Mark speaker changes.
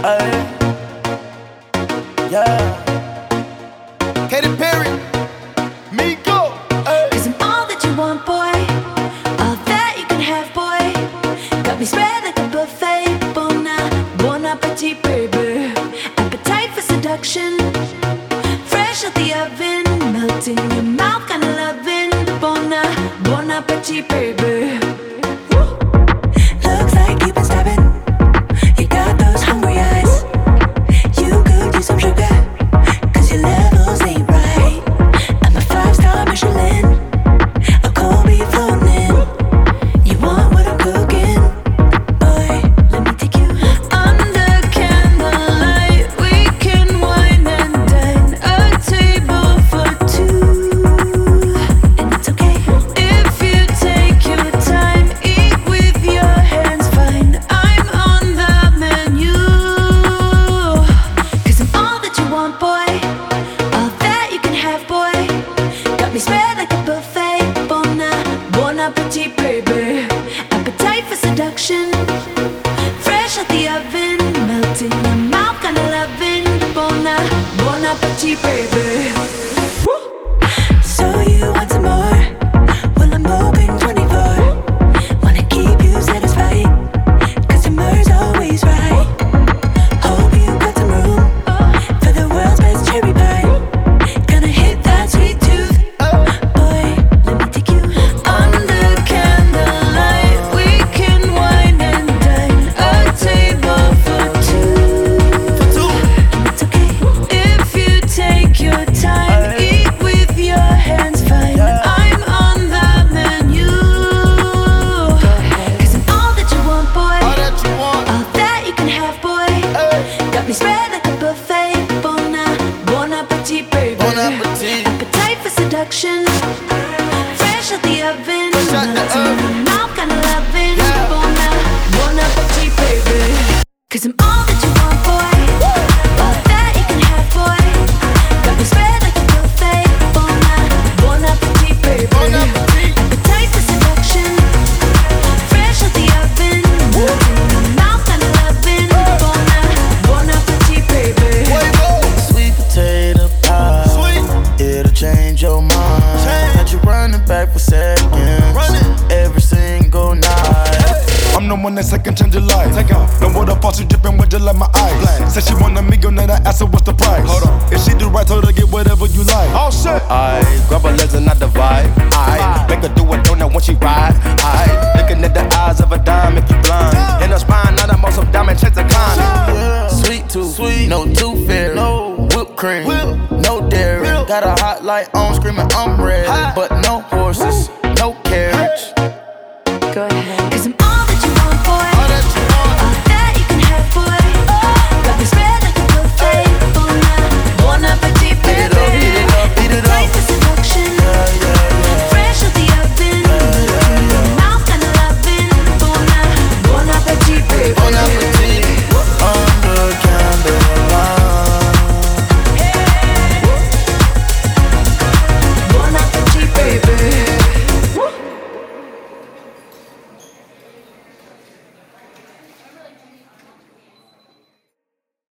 Speaker 1: Ay, yeah.
Speaker 2: Katy Perry, Miko.
Speaker 3: Cause I'm all that you want, boy. All that you can have, boy. Got me spread like a buffet. Bon appetit, baby. Appetite for seduction. Fresh out the oven. Melt in your mouth, kinda loving. Bon appetit, baby. Looks like you've been stabbing. You got those hungry eyes. You could use some sugar, cause your levels ain't right. I'm a 5-star Michelin, a cold beef floating in. You want what I'm cooking? Boy, let me take you under candlelight. We can wine and dine, a table for two. And it's okay if you take your time. Eat with your hands, fine. I'm on the menu. Cause I'm all that you want, boy. All that you can have, boy. Got me spread like a buffet. Bon appetit, baby. Appetite for seduction. Fresh out the oven. Melt in your mouth, kinda loving. Bon appetit, baby. So you want some more? Well, I'm open 24. Wanna keep you satisfied, cause your mur's always right. Hope you got some room for the world's best cherry pie. Gonna hit that sweet tooth. Boy, let me take you under candlelight. We can wine and dine, a table for two. And it's okay if you take your time. Eat with your hands, fine. I'm on the menu. Cause I'm all that you want, boy.
Speaker 2: All that you want.
Speaker 3: All that you can have, boy. Got me spread like a buffet. Bon appetit, baby.
Speaker 2: Bon appetit.
Speaker 3: Appetite for seduction. Fresh out the oven.
Speaker 2: Fresh out the
Speaker 3: Melt in
Speaker 2: oven.
Speaker 3: your mouth, kinda loving.
Speaker 2: Yeah.
Speaker 3: Bon appetit, baby. Cause I'm all that you want, boy. All that you can have, boy. Got me spread like a buffet. Bon appetit, baby.
Speaker 2: Bon appetit.
Speaker 3: Appetite for seduction. Fresh out the oven. Melt in your mouth, kinda loving. Bon appetit, baby.
Speaker 1: Sweet potato pie.
Speaker 2: Sweet.
Speaker 1: It'll change your mind.
Speaker 2: Change.
Speaker 1: Had you running back for seconds.
Speaker 2: Running.
Speaker 1: Every single night.
Speaker 4: I'm the one that second change your life.
Speaker 2: Take off.
Speaker 4: No water faucet dripping with just like my eyes.
Speaker 2: Blast.
Speaker 4: Said she want a meal, now I ask her what's the price.
Speaker 2: Hold on.
Speaker 4: If she do right, told her get whatever you like.
Speaker 2: Oh shit.
Speaker 1: I grab her legs and I divide. I make her do a donut when she ride. I looking at the eyes of a dime, make you blind. In her spine, not a muscle diamond, chase a climb. Sweet tooth,
Speaker 2: Sweet.
Speaker 1: no tooth fairy,
Speaker 2: No.
Speaker 1: whipped cream,
Speaker 2: Whip.
Speaker 1: no dairy.
Speaker 2: Milk.
Speaker 1: Got a hot light on, screaming I'm ready,
Speaker 2: Hot.
Speaker 1: but no horses, no carriage.
Speaker 3: Go ahead. Cause I'm all